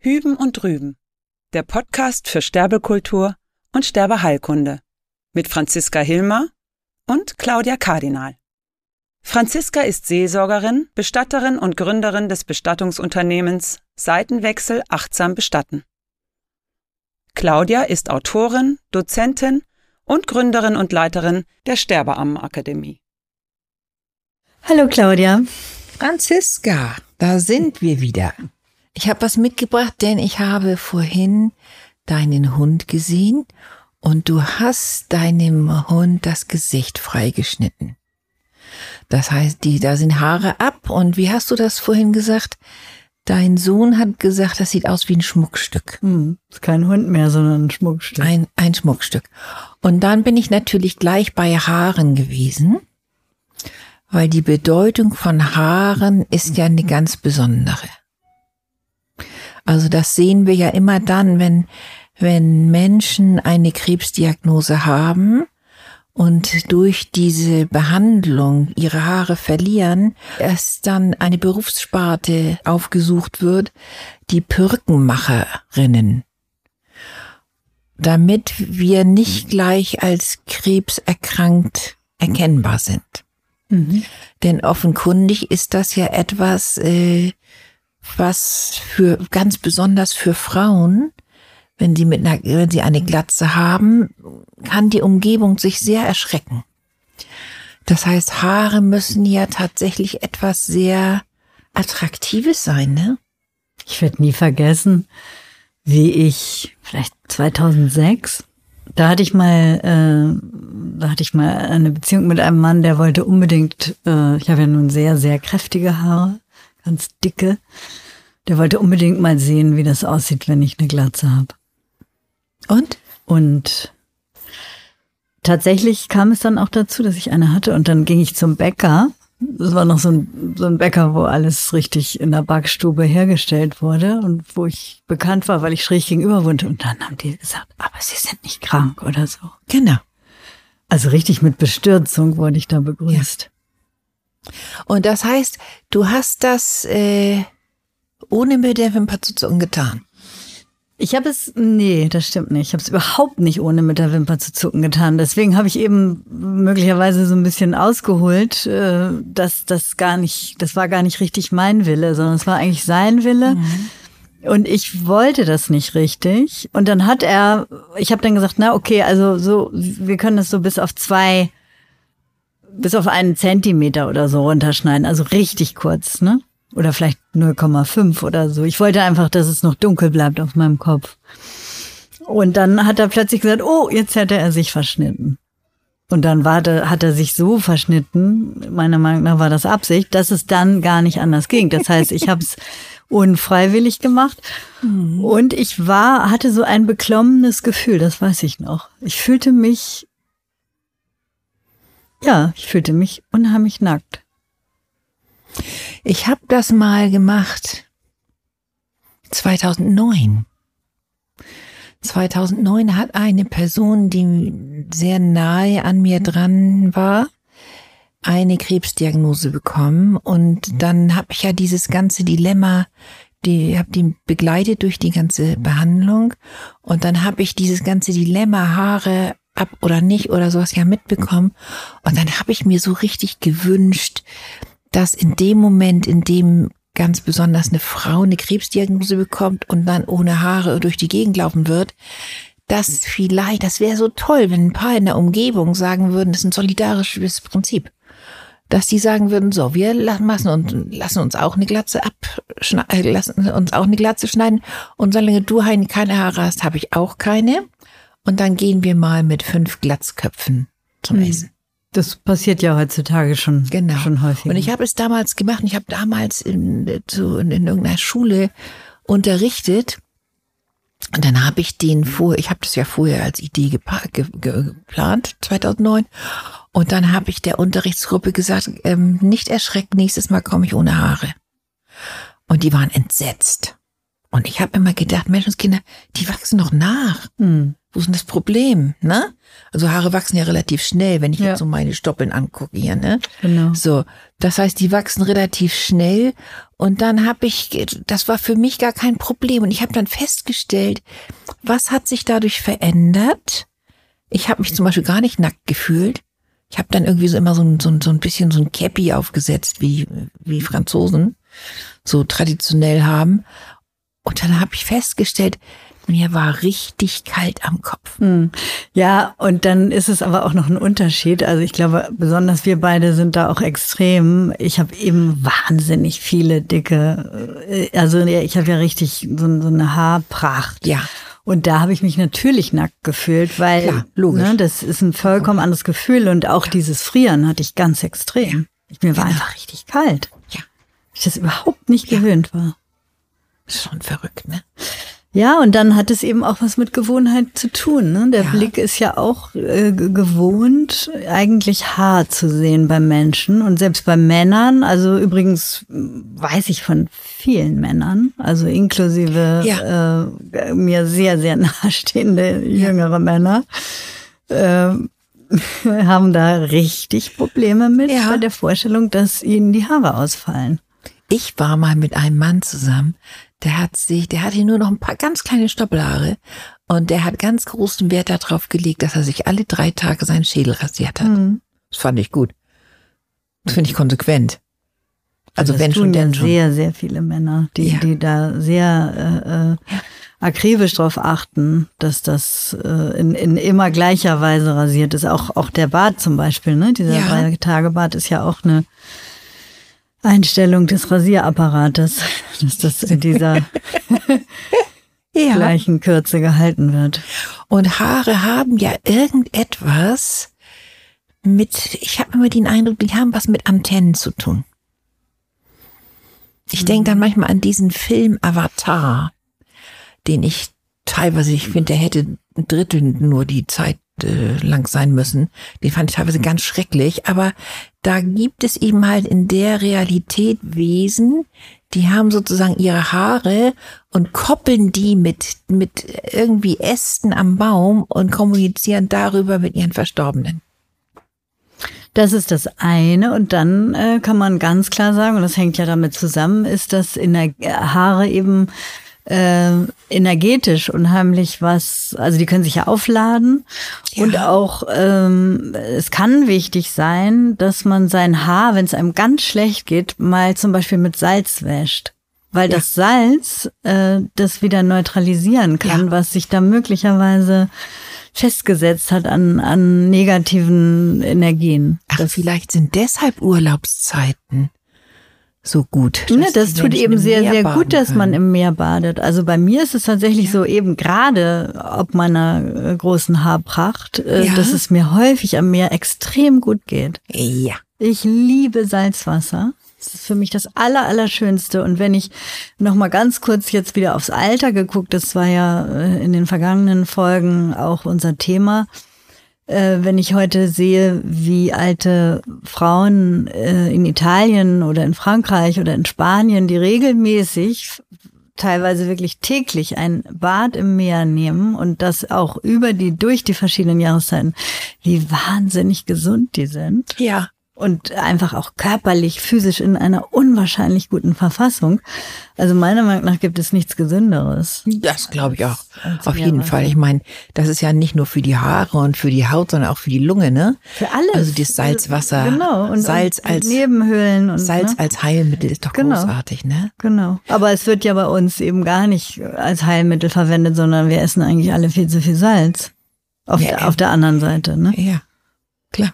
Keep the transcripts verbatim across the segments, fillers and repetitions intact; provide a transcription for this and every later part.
Hüben und Drüben, der Podcast für Sterbekultur und Sterbeheilkunde mit Franziska Hilmer und Claudia Kardinal. Franziska ist Seelsorgerin, Bestatterin und Gründerin des Bestattungsunternehmens Seitenwechsel achtsam bestatten. Claudia ist Autorin, Dozentin und Gründerin und Leiterin der Sterbeammenakademie. Hallo Claudia. Franziska, da sind wir wieder. Ich habe was mitgebracht, denn ich habe vorhin deinen Hund gesehen und du hast deinem Hund das Gesicht freigeschnitten. Das heißt, die, da sind Haare ab und wie hast du das vorhin gesagt? Dein Sohn hat gesagt, das sieht aus wie ein Schmuckstück. Hm, ist kein Hund mehr, sondern ein Schmuckstück. Ein, ein Schmuckstück. Und dann bin ich natürlich gleich bei Haaren gewesen, weil die Bedeutung von Haaren ist ja eine ganz besondere. Also das sehen wir ja immer dann, wenn, wenn Menschen eine Krebsdiagnose haben und durch diese Behandlung ihre Haare verlieren, dass dann eine Berufssparte aufgesucht wird, die Perückenmacherinnen, damit wir nicht gleich als krebserkrankt erkennbar sind. Mhm. Denn offenkundig ist das ja etwas, äh, was für ganz besonders für Frauen, wenn sie mit einer, wenn sie eine Glatze haben, kann die Umgebung sich sehr erschrecken. Das heißt, Haare müssen ja tatsächlich etwas sehr Attraktives sein, ne? Ich werde nie vergessen, wie ich vielleicht zweitausendsechs, da hatte ich mal, äh, da hatte ich mal eine Beziehung mit einem Mann, der wollte unbedingt, äh, ich habe ja nun sehr, sehr kräftige Haare, ganz dicke. Der wollte unbedingt mal sehen, wie das aussieht, wenn ich eine Glatze habe. Und? Und tatsächlich kam es dann auch dazu, dass ich eine hatte. Und dann ging ich zum Bäcker. Das war noch so ein, so ein Bäcker, wo alles richtig in der Backstube hergestellt wurde und wo ich bekannt war, weil ich schräg gegenüber wohnte. Und dann haben die gesagt, aber Sie sind nicht krank oder so. Genau. Also richtig mit Bestürzung wurde ich da begrüßt. Ja. Und das heißt, du hast das äh, ohne mit der Wimper zu zucken getan? Ich habe es, nee, das stimmt nicht. Ich habe es überhaupt nicht ohne mit der Wimper zu zucken getan. Deswegen habe ich eben möglicherweise so ein bisschen ausgeholt, äh, dass das gar nicht, das war gar nicht richtig mein Wille, sondern es war eigentlich sein Wille. Mhm. Und ich wollte das nicht richtig. Und dann hat er, ich habe dann gesagt, na okay, also so, wir können das so bis auf zwei, bis auf einen Zentimeter oder so runterschneiden. Also richtig kurz, ne? Oder vielleicht null Komma fünf oder so. Ich wollte einfach, dass es noch dunkel bleibt auf meinem Kopf. Und dann hat er plötzlich gesagt, oh, jetzt hätte er sich verschnitten. Und dann war der, hat er sich so verschnitten, meiner Meinung nach war das Absicht, dass es dann gar nicht anders ging. Das heißt, ich habe es unfreiwillig gemacht. Mhm. Und ich war, hatte so ein beklommenes Gefühl, das weiß ich noch. Ich fühlte mich, ja, ich fühlte mich unheimlich nackt. Ich habe das mal gemacht, zweitausendneun. zweitausendneun hat eine Person, die sehr nahe an mir dran war, eine Krebsdiagnose bekommen. Und dann habe ich ja dieses ganze Dilemma, die habe die begleitet durch die ganze Behandlung. Und dann habe ich dieses ganze Dilemma, Haare ab oder nicht oder sowas ja mitbekommen. Und dann habe ich mir so richtig gewünscht, dass in dem Moment, in dem ganz besonders eine Frau eine Krebsdiagnose bekommt und dann ohne Haare durch die Gegend laufen wird, dass vielleicht, das wäre so toll, wenn ein paar in der Umgebung sagen würden, das ist ein solidarisches Prinzip, dass die sagen würden, so, wir lassen uns, lassen uns auch eine Glatze abschneiden, lassen uns auch eine Glatze schneiden und solange du keine Haare hast, habe ich auch keine und dann gehen wir mal mit fünf Glatzköpfen zum Essen. Das passiert ja heutzutage schon, genau. schon häufig. Und ich habe es damals gemacht und ich habe damals in, so in, in irgendeiner Schule unterrichtet und dann habe ich den vor, ich habe das ja vorher als Idee gepa- ge, ge, geplant, zweitausendneun und dann habe ich der Unterrichtsgruppe gesagt, ähm, nicht erschrecken, nächstes Mal komme ich ohne Haare. Und die waren entsetzt. Und ich habe immer gedacht, Menschenskinder, die wachsen doch nach. Hm. Wo ist denn das Problem, ne? Also Haare wachsen ja relativ schnell, wenn ich Ja. jetzt so meine Stoppeln angucke hier, ne? Genau. So, das heißt, die wachsen relativ schnell und dann habe ich, das war für mich gar kein Problem und ich habe dann festgestellt, was hat sich dadurch verändert? Ich habe mich zum Beispiel gar nicht nackt gefühlt. Ich habe dann irgendwie so immer so ein, so ein, so ein bisschen so ein Käppi aufgesetzt, wie, wie Franzosen so traditionell haben. Und dann habe ich festgestellt, mir war richtig kalt am Kopf. Hm. Ja, und dann ist es aber auch noch ein Unterschied. Also ich glaube, besonders wir beide sind da auch extrem. Ich habe eben wahnsinnig viele dicke, äh, also ich habe ja richtig so, so eine Haarpracht. Ja. Und da habe ich mich natürlich nackt gefühlt, weil Klar, logisch. Ne, das ist ein vollkommen anderes Gefühl. Und auch dieses Frieren hatte ich ganz extrem. Ich, mir war Genau. einfach richtig kalt. Ja. Ich das überhaupt nicht Ja. gewöhnt war. Das ist schon verrückt, ne? Ja, und dann hat es eben auch was mit Gewohnheit zu tun. Ne? Der Ja. Blick ist ja auch äh, g- gewohnt, eigentlich Haar zu sehen beim Menschen und selbst bei Männern. Also übrigens m, weiß ich von vielen Männern, also inklusive Ja. äh, mir sehr, sehr nahestehende jüngere Männer, äh, haben da richtig Probleme mit Ja. bei der Vorstellung, dass ihnen die Haare ausfallen. Ich war mal mit einem Mann zusammen, der hat sich, der hatte nur noch ein paar ganz kleine Stoppelhaare und der hat ganz großen Wert darauf gelegt, dass er sich alle drei Tage seinen Schädel rasiert hat. Mhm. Das fand ich gut. Das finde ich konsequent. Also das wenn tun schon, ja denn schon. sehr, sehr viele Männer, die, Ja. die da sehr äh, äh, akribisch drauf achten, dass das äh, in, in immer gleicher Weise rasiert ist. Auch, auch der Bart zum Beispiel, ne? Dieser Ja. Drei-Tage-Bart ist ja auch eine Einstellung des Rasierapparates, dass das in dieser Ja. gleichen Kürze gehalten wird. Und Haare haben ja irgendetwas mit, ich habe immer den Eindruck, die haben was mit Antennen zu tun. Ich Mhm. denke dann manchmal an diesen Film Avatar, den ich teilweise, ich finde, der hätte ein Drittel nur die Zeit äh, lang sein müssen. Den fand ich teilweise ganz schrecklich, aber da gibt es eben halt in der Realität Wesen, die haben sozusagen ihre Haare und koppeln die mit, mit irgendwie Ästen am Baum und kommunizieren darüber mit ihren Verstorbenen. Das ist das eine. Und dann äh, kann man ganz klar sagen, und das hängt ja damit zusammen, ist, dass in der Haare eben äh, energetisch unheimlich was, also die können sich ja aufladen. Ja. Und auch, ähm, es kann wichtig sein, dass man sein Haar, wenn es einem ganz schlecht geht, mal zum Beispiel mit Salz wäscht. Weil Ja. das Salz äh, das wieder neutralisieren kann, Ja. was sich da möglicherweise festgesetzt hat an, an negativen Energien. Ach, Das, vielleicht sind deshalb Urlaubszeiten so gut. ne, dass das die tut Menschen eben im sehr, Meer sehr baden gut, dass man können. im Meer badet. Also bei mir ist es tatsächlich so eben gerade ob meiner äh, großen Haarpracht, äh, Ja. dass es mir häufig am Meer extrem gut geht. Ja. Ich liebe Salzwasser. Das ist für mich das aller, Allerschönste. Und wenn ich noch mal ganz kurz jetzt wieder aufs Alter geguckt, das war ja äh, in den vergangenen Folgen auch unser Thema. Äh, wenn ich heute sehe, wie alte Frauen äh, in Italien oder in Frankreich oder in Spanien, die regelmäßig, teilweise wirklich täglich ein Bad im Meer nehmen und das auch über die, durch die verschiedenen Jahreszeiten, wie wahnsinnig gesund die sind. Ja. Und einfach auch körperlich, physisch in einer unwahrscheinlich guten Verfassung. Also meiner Meinung nach gibt es nichts Gesünderes. Das glaube ich auch. als Auf jeden Meerwasser. Fall. Ich meine, das ist ja nicht nur für die Haare und für die Haut, sondern auch für die Lunge, ne? Für alles. Also das Salzwasser. Genau. Und, Salz und als Nebenhöhlen und Salz ne? als Heilmittel ist doch Genau. großartig, ne? Genau. Aber es wird ja bei uns eben gar nicht als Heilmittel verwendet, sondern wir essen eigentlich alle viel zu viel Salz. Auf, Ja, der, ja. auf der anderen Seite, ne? Ja, klar.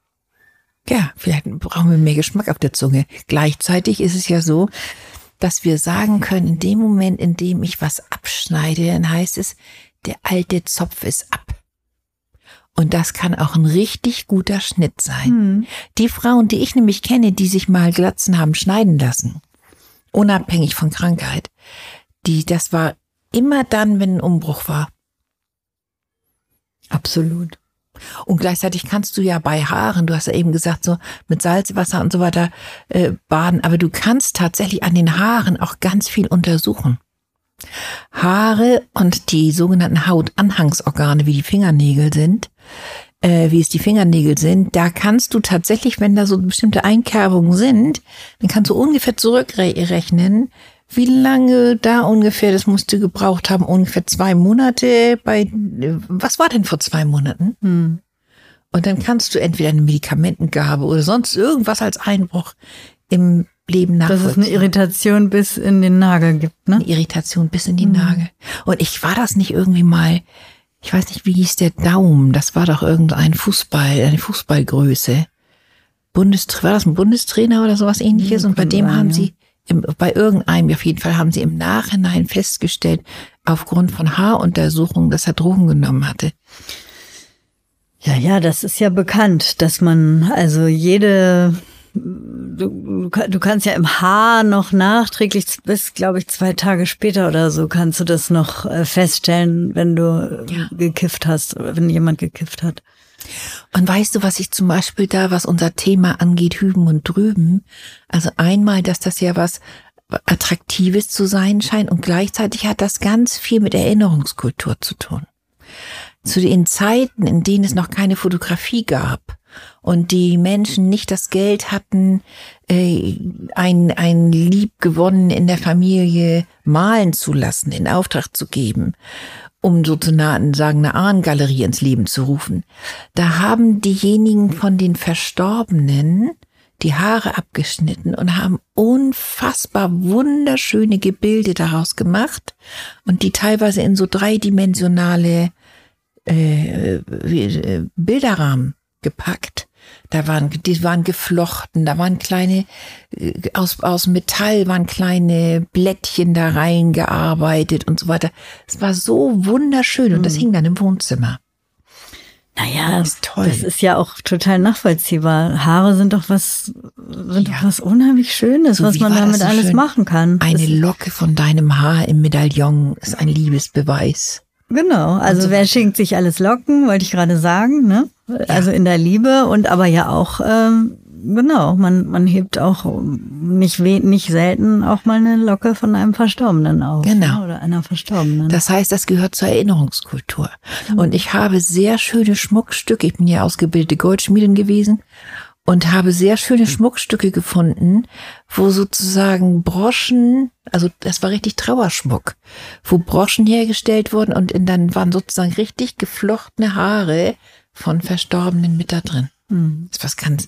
Ja, vielleicht brauchen wir mehr Geschmack auf der Zunge. Gleichzeitig ist es ja so, dass wir sagen können, in dem Moment, in dem ich was abschneide, dann heißt es, der alte Zopf ist ab. Und das kann auch ein richtig guter Schnitt sein. Hm. Die Frauen, die ich nämlich kenne, die sich mal Glatzen haben schneiden lassen, unabhängig von Krankheit, die, das war immer dann, wenn ein Umbruch war. Absolut. Und gleichzeitig kannst du ja bei Haaren, du hast ja eben gesagt, so mit Salzwasser und so weiter äh, baden, aber du kannst tatsächlich an den Haaren auch ganz viel untersuchen. Haare und die sogenannten Hautanhangsorgane, wie die Fingernägel sind, äh, wie es die Fingernägel sind, da kannst du tatsächlich, wenn da so bestimmte Einkerbungen sind, dann kannst du ungefähr zurückrechnen, wie lange da ungefähr, das musst du gebraucht haben, ungefähr zwei Monate bei, was war denn vor zwei Monaten? Hm. Und dann kannst du entweder eine Medikamentengabe oder sonst irgendwas als Einbruch im Leben nachvollziehen. Dass es eine Irritation bis in den Nagel gibt, ne? Eine Irritation bis in die Mhm. Nagel. Und ich war das nicht irgendwie mal, ich weiß nicht, wie hieß der Daum, das war doch irgendein Fußball, eine Fußballgröße. Bundestrainer, war das ein Bundestrainer oder sowas ähnliches? Mhm, Und bei kann dem sein, haben ja. sie, im, bei irgendeinem auf jeden Fall haben sie im Nachhinein festgestellt, aufgrund von Haaruntersuchungen, dass er Drogen genommen hatte. Ja, ja, das ist ja bekannt, dass man also jede, du, du kannst ja im Haar noch nachträglich bis, glaube ich, zwei Tage später oder so kannst du das noch äh, feststellen, wenn du Ja. gekifft hast oder wenn jemand gekifft hat. Und weißt du, was ich zum Beispiel da, was unser Thema angeht, hüben und drüben, also einmal, dass das ja was Attraktives zu sein scheint und gleichzeitig hat das ganz viel mit Erinnerungskultur zu tun. Zu den Zeiten, in denen es noch keine Fotografie gab und die Menschen nicht das Geld hatten, äh, ein, ein Liebgewonnenen in der Familie malen zu lassen, in Auftrag zu geben, um sozusagen eine Ahnengalerie ins Leben zu rufen. Da haben diejenigen von den Verstorbenen die Haare abgeschnitten und haben unfassbar wunderschöne Gebilde daraus gemacht und die teilweise in so dreidimensionale äh, äh, Bilderrahmen gepackt. Da waren, die waren geflochten, da waren kleine, äh, aus, aus Metall waren kleine Blättchen da reingearbeitet und so weiter. Es war so wunderschön und das hing dann im Wohnzimmer. Naja, Das ist toll. Das ist ja auch total nachvollziehbar. Haare sind doch was, sind Ja. doch was unheimlich Schönes, So, was wie man war das damit so alles schön? machen kann. Eine Das- Locke von deinem Haar im Medaillon ist ein Liebesbeweis. Genau, also so wer weiter. schenkt sich alles Locken, wollte ich gerade sagen, ne? Also in der Liebe und aber ja auch, ähm, genau, man, man hebt auch nicht, we nicht selten auch mal eine Locke von einem Verstorbenen auf. Genau. Ne? Oder einer Verstorbenen. Das heißt, das gehört zur Erinnerungskultur. Und ich habe sehr schöne Schmuckstücke, ich bin ja ausgebildete Goldschmiedin gewesen und habe sehr schöne Schmuckstücke gefunden, wo sozusagen Broschen, also das war richtig Trauerschmuck, wo Broschen hergestellt wurden und in, dann waren sozusagen richtig geflochtene Haare von Verstorbenen mit da drin. Hm. Das ist was ganz,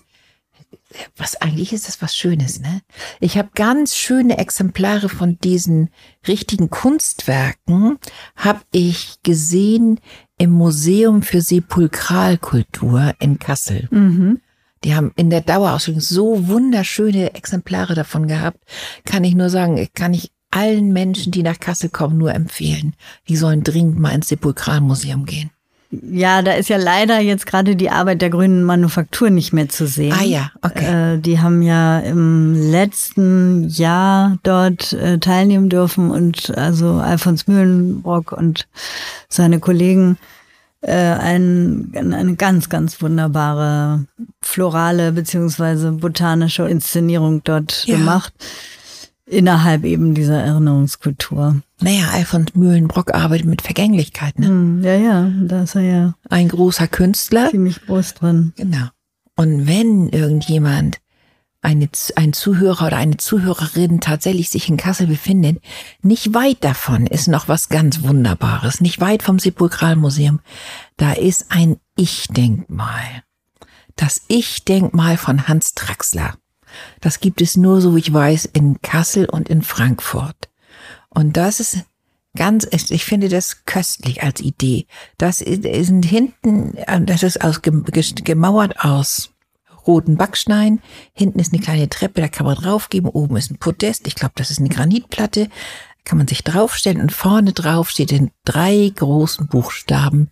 was eigentlich ist das was Schönes, ne? Ich habe ganz schöne Exemplare von diesen richtigen Kunstwerken, habe ich gesehen im Museum für Sepulkralkultur in Kassel. Mhm. Die haben in der Dauerausstellung so wunderschöne Exemplare davon gehabt. Kann ich nur sagen, kann ich allen Menschen, die nach Kassel kommen, nur empfehlen. Die sollen dringend mal ins Sepulkralmuseum gehen. Ja, da ist ja leider jetzt gerade die Arbeit der Grünen Manufaktur nicht mehr zu sehen. Ah ja, okay. Äh, die haben ja im letzten Jahr dort äh, teilnehmen dürfen und also Alfons Mühlenbrock und seine Kollegen äh, ein, eine ganz, ganz wunderbare florale beziehungsweise botanische Inszenierung dort Ja. gemacht. Innerhalb eben dieser Erinnerungskultur. Naja, Alfons Mühlenbrock arbeitet mit Vergänglichkeit, ne? Hm, ja, ja, da ist er ja Ein großer Künstler. ziemlich groß drin. Genau. Und wenn irgendjemand, eine, ein Zuhörer oder eine Zuhörerin tatsächlich sich in Kassel befindet, nicht weit davon ist noch was ganz Wunderbares. Nicht weit vom Sepulkralmuseum. Da ist ein Ich-Denkmal. Das Ich-Denkmal von Hans Traxler. Das gibt es nur, so wie ich weiß, in Kassel und in Frankfurt. Und das ist ganz, ich finde das köstlich als Idee. Das sind hinten, das ist aus, gemauert aus roten Backstein. Hinten ist eine kleine Treppe, da kann man draufgeben. Oben ist ein Podest. Ich glaube, das ist eine Granitplatte. Da kann man sich draufstellen und vorne drauf steht in drei großen Buchstaben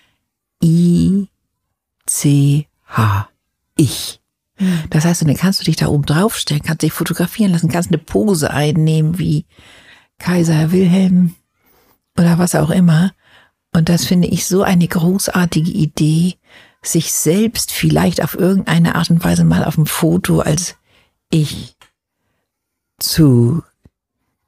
I C H. Ich. Das heißt, dann kannst du dich da oben draufstellen, kannst dich fotografieren lassen, kannst eine Pose einnehmen wie Kaiser Wilhelm oder was auch immer. Und das finde ich so eine großartige Idee, sich selbst vielleicht auf irgendeine Art und Weise mal auf dem Foto als Ich zu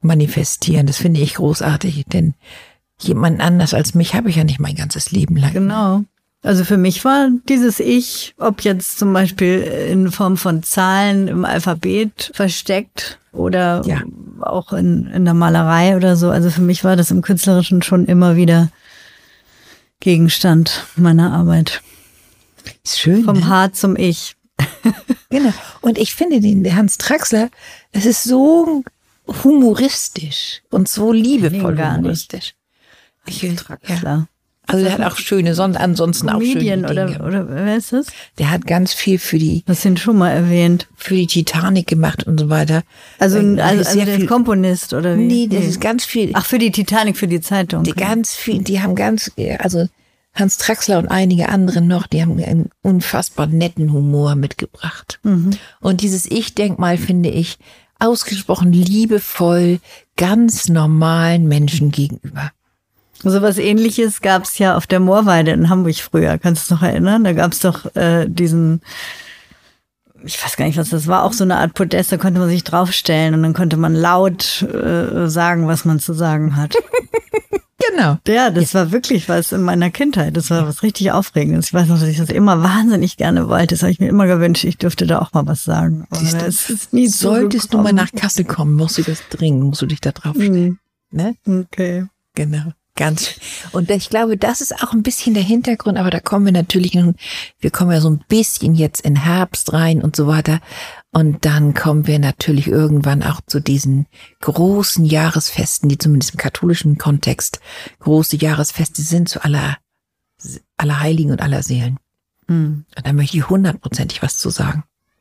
manifestieren. Das finde ich großartig, denn jemand anders als mich habe ich ja nicht mein ganzes Leben lang. Genau. Also für mich war dieses Ich, ob jetzt zum Beispiel in Form von Zahlen im Alphabet versteckt oder ja. auch in, in der Malerei oder so. Also für mich war das im Künstlerischen schon immer wieder Gegenstand meiner Arbeit. Ist schön. Vom ne? Haar zum Ich. Genau. Und ich finde den der Hans Traxler, es ist so humoristisch und so liebevoll gar humoristisch. Nicht. Ich, Traxler. Ja. Also der hat auch schöne, son- ansonsten Comedian auch schöne Dinge. oder, oder wer ist das? Der hat ganz viel für die, Das sind schon mal erwähnt. für die Titanic gemacht und so weiter. Also, Äh, also, sehr also der viel- Komponist oder wie? Nee, das ist ganz viel. Ach, für die Titanic, für die Zeitung. Die ganz viel, die haben ganz, also Hans Traxler und einige andere noch, die haben einen unfassbar netten Humor mitgebracht. Mhm. Und dieses Ich-Denkmal finde ich ausgesprochen liebevoll, ganz normalen Menschen gegenüber. So was Ähnliches gab es ja auf der Moorweide in Hamburg früher. Kannst du dich noch erinnern? Da gab es doch äh, diesen, ich weiß gar nicht, was das war, auch so eine Art Podest, da konnte man sich draufstellen und dann konnte man laut äh, sagen, was man zu sagen hat. Genau. Ja, das war wirklich was in meiner Kindheit. Das war was richtig Aufregendes. Ich weiß noch, dass ich das immer wahnsinnig gerne wollte. Das habe ich mir immer gewünscht. Ich dürfte da auch mal was sagen. Aber Siehst du, es ist nie so solltest du mal gekommen. nach Kassel kommen, musst du das dringend, musst du dich da draufstellen. Mhm. Ne? Okay. Genau. Ganz. Und ich glaube, das ist auch ein bisschen der Hintergrund, aber da kommen wir natürlich nun, wir kommen ja so ein bisschen jetzt in Herbst rein und so weiter. Und dann kommen wir natürlich irgendwann auch zu diesen großen Jahresfesten, die zumindest im katholischen Kontext große Jahresfeste sind, zu aller, aller Heiligen und aller Seelen. Mhm. Und da möchte ich hundertprozentig was zu sagen.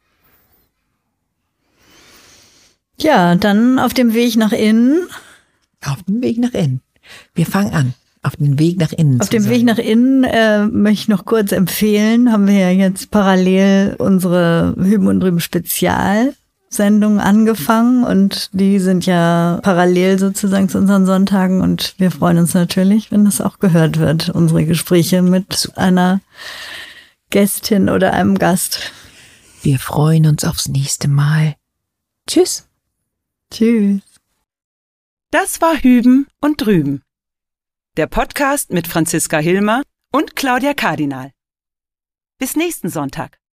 Ja, dann auf dem Weg nach innen. Auf dem Weg nach innen. Wir fangen an. Auf den Weg nach innen. Auf dem Weg nach innen äh, möchte ich noch kurz empfehlen, haben wir ja jetzt parallel unsere Hüben und Drüben Spezialsendungen angefangen und die sind ja parallel sozusagen zu unseren Sonntagen und wir freuen uns natürlich, wenn das auch gehört wird, unsere Gespräche mit einer Gästin oder einem Gast. Wir freuen uns aufs nächste Mal. Tschüss. Tschüss. Das war Hüben und Drüben. Der Podcast mit Franziska Hilmer und Claudia Kardinal. Bis nächsten Sonntag.